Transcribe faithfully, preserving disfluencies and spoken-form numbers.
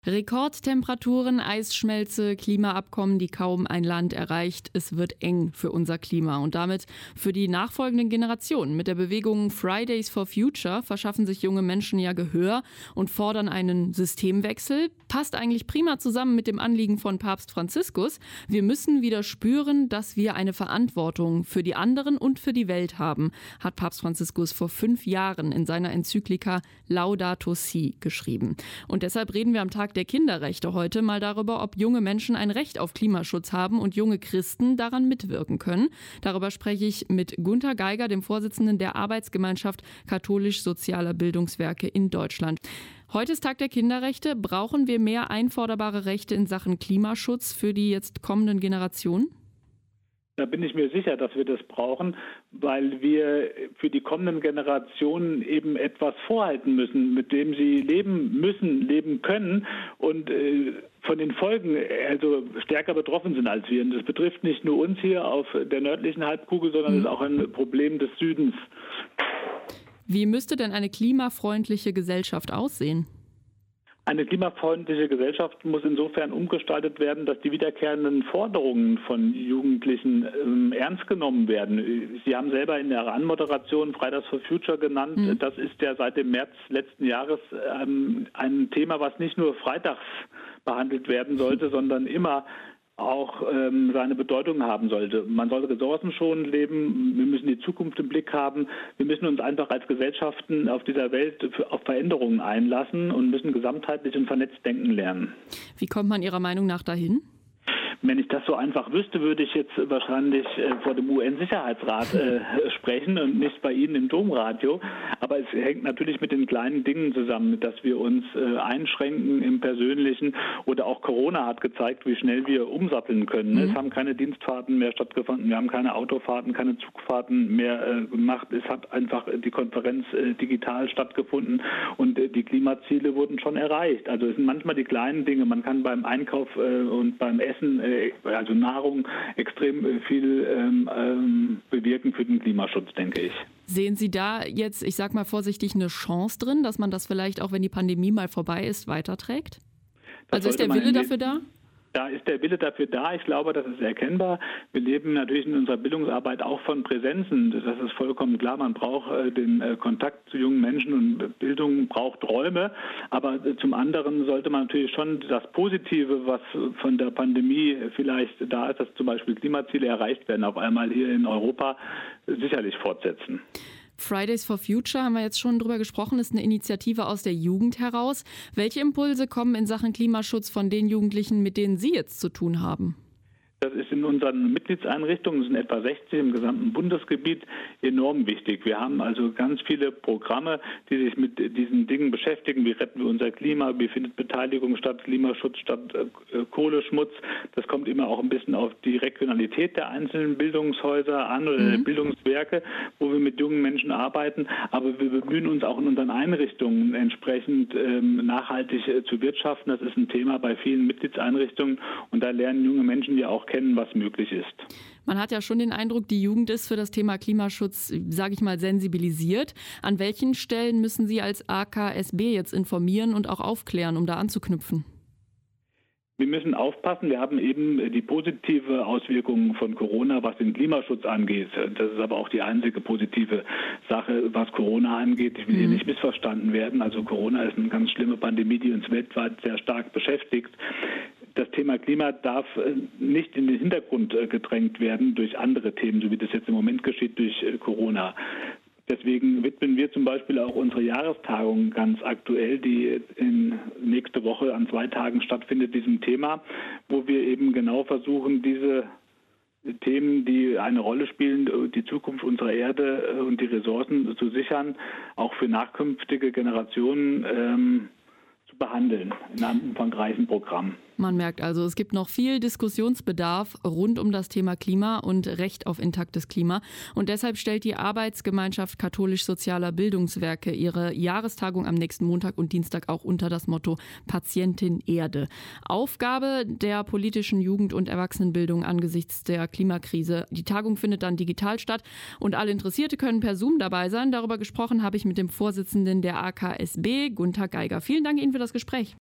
Rekordtemperaturen, Eisschmelze, Klimaabkommen, die kaum ein Land erreicht. Es wird eng für unser Klima und damit für die nachfolgenden Generationen. Mit der Bewegung Fridays for Future verschaffen sich junge Menschen ja Gehör und fordern einen Systemwechsel. Passt eigentlich prima zusammen mit dem Anliegen von Papst Franziskus. Wir müssen wieder spüren, dass wir eine Verantwortung für die anderen und für die Welt haben, hat Papst Franziskus vor fünf Jahren in seiner Enzyklika Laudato Si geschrieben. Und deshalb reden wir am Tag der Kinderrechte heute mal darüber, ob junge Menschen ein Recht auf Klimaschutz haben und junge Christen daran mitwirken können. Darüber spreche ich mit Gunter Geiger, dem Vorsitzenden der Arbeitsgemeinschaft katholisch-sozialer Bildungswerke in Deutschland. Heute ist Tag der Kinderrechte. Brauchen wir mehr einforderbare Rechte in Sachen Klimaschutz für die jetzt kommenden Generationen? Da bin ich mir sicher, dass wir das brauchen, weil wir für die kommenden Generationen eben etwas vorhalten müssen, mit dem sie leben müssen, leben können und äh, von den Folgen also stärker betroffen sind als wir. Und das betrifft nicht nur uns hier auf der nördlichen Halbkugel, sondern es ist auch ein Problem des Südens. Wie müsste denn eine klimafreundliche Gesellschaft aussehen? Eine klimafreundliche Gesellschaft muss insofern umgestaltet werden, dass die wiederkehrenden Forderungen von Jugendlichen ähm, ernst genommen werden. Sie haben selber in der Anmoderation Fridays for Future genannt. Mhm. Das ist ja seit dem März letzten Jahres ähm, ein Thema, was nicht nur freitags behandelt werden sollte, mhm. sondern immer auch ähm, seine Bedeutung haben sollte. Man sollte ressourcenschonend leben, wir müssen die Zukunft im Blick haben, wir müssen uns einfach als Gesellschaften auf dieser Welt für, auf Veränderungen einlassen und müssen gesamtheitlich und vernetzt denken lernen. Wie kommt man Ihrer Meinung nach dahin? Wenn ich das so einfach wüsste, würde ich jetzt wahrscheinlich äh, vor dem U N-Sicherheitsrat äh, sprechen und nicht bei Ihnen im Domradio. Aber es hängt natürlich mit den kleinen Dingen zusammen, dass wir uns äh, einschränken im Persönlichen. Oder auch Corona hat gezeigt, wie schnell wir umsatteln können. Mhm. Es haben keine Dienstfahrten mehr stattgefunden, wir haben keine Autofahrten, keine Zugfahrten mehr äh, gemacht. Es hat einfach die Konferenz äh, digital stattgefunden und äh, die Klimaziele wurden schon erreicht. Also es sind manchmal die kleinen Dinge. Man kann beim Einkauf äh, und beim Essen äh, also Nahrung extrem viel ähm, ähm, bewirken für den Klimaschutz, denke ich. Sehen Sie da jetzt, ich sag mal vorsichtig, eine Chance drin, dass man das vielleicht auch, wenn die Pandemie mal vorbei ist, weiterträgt? Das also ist der Wille dafür da? Da ist der Wille dafür da. Ich glaube, das ist erkennbar. Wir leben natürlich in unserer Bildungsarbeit auch von Präsenzen. Das ist vollkommen klar. Man braucht äh, den äh, Kontakt zu jungen Menschen und Bildung braucht Räume. Aber äh, zum anderen sollte man natürlich schon das Positive, was von der Pandemie vielleicht da ist, dass zum Beispiel Klimaziele erreicht werden, auf einmal hier in Europa äh, sicherlich fortsetzen. Fridays for Future, haben wir jetzt schon drüber gesprochen, ist eine Initiative aus der Jugend heraus. Welche Impulse kommen in Sachen Klimaschutz von den Jugendlichen, mit denen Sie jetzt zu tun haben? Das ist in unseren Mitgliedseinrichtungen, es sind etwa sechzig im gesamten Bundesgebiet, enorm wichtig. Wir haben also ganz viele Programme, die sich mit diesen Dingen beschäftigen. Wie retten wir unser Klima? Wie findet Beteiligung statt? Klimaschutz statt äh, Kohleschmutz? Das kommt immer auch ein bisschen auf die Regionalität der einzelnen Bildungshäuser an oder mhm. Bildungswerke, wo wir mit jungen Menschen arbeiten. Aber wir bemühen uns auch in unseren Einrichtungen entsprechend ähm, nachhaltig äh, zu wirtschaften. Das ist ein Thema bei vielen Mitgliedseinrichtungen und da lernen junge Menschen ja auch kennen, was möglich ist. Man hat ja schon den Eindruck, die Jugend ist für das Thema Klimaschutz, sage ich mal, sensibilisiert. An welchen Stellen müssen Sie als A K S B jetzt informieren und auch aufklären, um da anzuknüpfen? Wir müssen aufpassen, wir haben eben die positive Auswirkungen von Corona, was den Klimaschutz angeht. Das ist aber auch die einzige positive Sache, was Corona angeht. Ich will hier nicht missverstanden werden. Also Corona ist eine ganz schlimme Pandemie, die uns weltweit sehr stark beschäftigt. Das Thema Klima darf nicht in den Hintergrund gedrängt werden durch andere Themen, so wie das jetzt im Moment geschieht durch Corona. Deswegen widmen wir zum Beispiel auch unsere Jahrestagung ganz aktuell, die in nächste Woche an zwei Tagen stattfindet, diesem Thema, wo wir eben genau versuchen, diese Themen, die eine Rolle spielen, die Zukunft unserer Erde und die Ressourcen zu sichern, auch für nachkünftige Generationen ähm, zu behandeln in einem umfangreichen Programm. Man merkt also, es gibt noch viel Diskussionsbedarf rund um das Thema Klima und Recht auf intaktes Klima. Und deshalb stellt die Arbeitsgemeinschaft katholisch-sozialer Bildungswerke ihre Jahrestagung am nächsten Montag und Dienstag auch unter das Motto Patientin Erde. Aufgabe der politischen Jugend- und Erwachsenenbildung angesichts der Klimakrise. Die Tagung findet dann digital statt und alle Interessierte können per Zoom dabei sein. Darüber gesprochen habe ich mit dem Vorsitzenden der A K S B, Gunter Geiger. Vielen Dank Ihnen für das Gespräch.